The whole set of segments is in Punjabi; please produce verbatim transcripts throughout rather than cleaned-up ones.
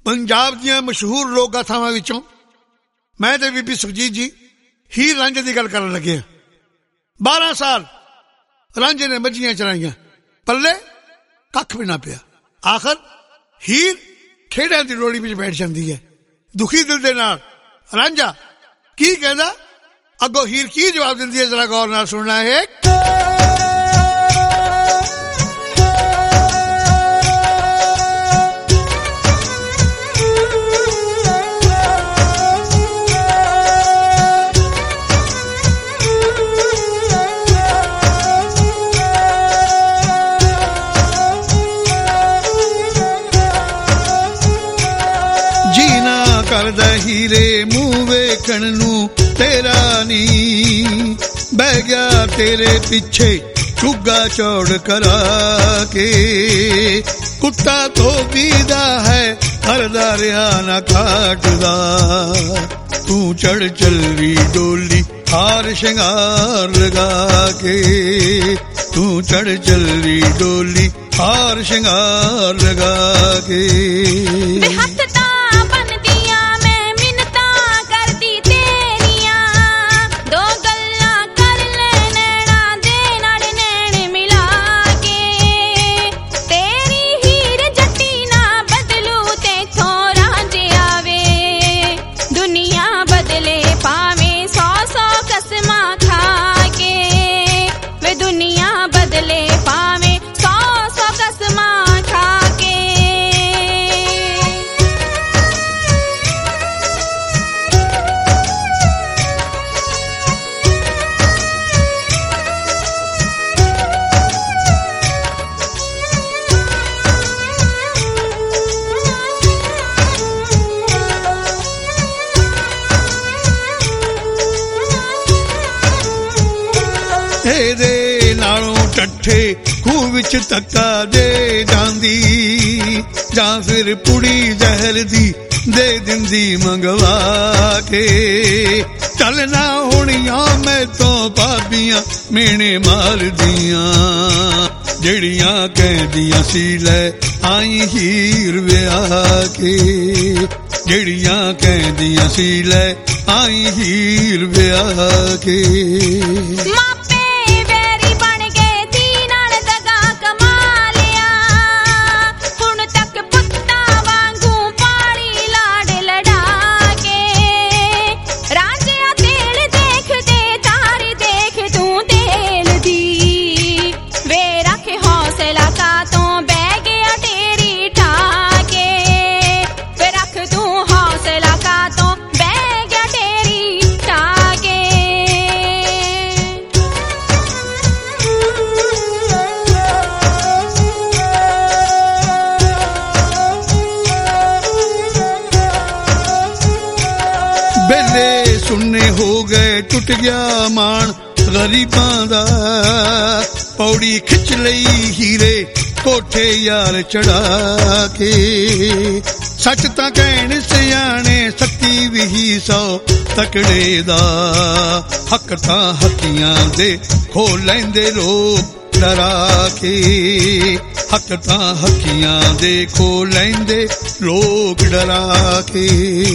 ਪੰਜਾਬ ਦੀਆਂ ਮਸ਼ਹੂਰ ਲੋਕ ਗਾਥਾਵਾਂ ਵਿੱਚੋਂ ਮੈਂ ਤੇ ਬੀਬੀ ਸੁਖਜੀਤ ਜੀ ਹੀਰ ਰਾਂਝੇ ਦੀ ਗੱਲ ਕਰਨ ਲੱਗੇ ਹਾਂ। ਬਾਰਾਂ ਸਾਲ ਰਾਂਝੇ ਨੇ ਮੱਝੀਆਂ ਚਰਾਈਆਂ, ਪੱਲੇ ਕੱਖ ਵੀ ਨਾ ਪਿਆ। ਆਖਰ ਹੀਰ ਖੇਡਾਂ ਦੀ ਰੋੜੀ ਵਿੱਚ ਬੈਠ ਜਾਂਦੀ ਹੈ। ਦੁਖੀ ਦਿਲ ਦੇ ਨਾਲ ਰਾਂਝਾ ਕੀ ਕਹਿੰਦਾ, ਅੱਗੋਂ ਹੀਰ ਕੀ ਜਵਾਬ ਦਿੰਦੀ ਹੈ, ਜ਼ਰਾ ਗੌਰ ਨਾਲ ਸੁਣਨਾ ਹੈ। ਕਰਦਾ ਹੀਰੇ ਮੂੰਹ ਵੇਖਣ ਨੂੰ ਤੇਰਾ ਨੀ, ਬਹਿ ਗਿਆ ਤੇਰੇ ਪਿੱਛੇ ਚੁੱਗਾ ਚੌੜ ਕਰਾ ਕੇ। ਕੁੱਤਾ ਧੋਬੀਦਾ ਹੈ ਕਰਦਾ ਰਿਹਾ ਨਾ ਕਾਟਦਾ, ਤੂੰ ਚੜ ਚੱਲੀ ਡੋਲੀ ਹਾਰ ਸ਼ਿੰਗਾਰ ਲਗਾ ਕੇ। ਤੂੰ ਚੜ ਚੱਲੀ ਡੋਲੀ ਹਾਰ ਸ਼ਿੰਗਾਰ ਲਗਾ ਕੇ। ਇਹਦੇ ਨਾਲੋਂ ਟੱਠੇ ਖੂਹ ਵਿੱਚ ਧੱਕਾ ਦੇ ਜਾਂਦੀ, ਜਾਂ ਫਿਰ ਪੁੜੀ ਜ਼ਹਿਰ ਦੀ ਦੇ ਦਿੰਦੀ ਮੰਗਵਾ ਕੇ। ਚੱਲ ਨਾ ਹੋਣੀਆਂ ਮੈਥੋਂ ਭਾਬੀਆਂ ਮੇਣੇ ਮਾਰਦੀਆਂ, ਜਿਹੜੀਆਂ ਕਹਿੰਦੀਆਂ ਸੀ ਲੈ ਆਈ ਹੀਰ ਵਿਆਹ ਕੇ। ਜਿਹੜੀਆਂ ਕਹਿੰਦੀਆਂ ਸੀ ਲੈ ਆਈ ਹੀਰ ਵਿਆਹ ਕੇ। ਬੇਲੇ ਸੁਣਨੇ ਹੋ ਗਏ ਟੁੱਟ ਗਿਆ ਮਾਣ ਗਰੀਬਾਂ ਦਾ, ਪੌੜੀ ਖਿੱਚ ਲਈ ਹੀਰੇ ਕੋਠੇ ਯਾਰ ਚੜਾ ਕੇ। ਸੱਚ ਤਾਂ ਕਹਿਣ ਸਿਆਣੇ ਸੱਤੀ ਵੀ ਸੌ ਤਕੜੇ ਦਾ, ਹੱਕ ਤਾਂ ਹੱਕੀਆਂ ਦੇ ਖੋ ਲੈਂਦੇ ਲੋਕ ਡਰਾ ਕੇ। ਹੱਕ ਤਾਂ ਹੱਕੀਆਂ ਦੇ ਖੋ ਲੈਂਦੇ ਲੋਕ ਡਰਾ ਕੇ।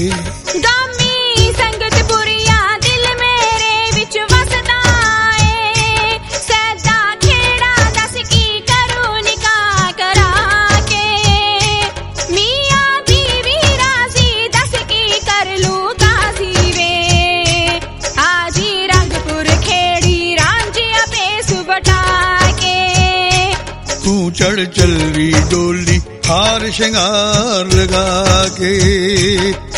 ਤੂੰ ਚੜ ਚੱਲੀ ਡੋਲੀ ਹਾਰ ਸ਼ਿੰਗਾਰ ਲਗਾ ਕੇ।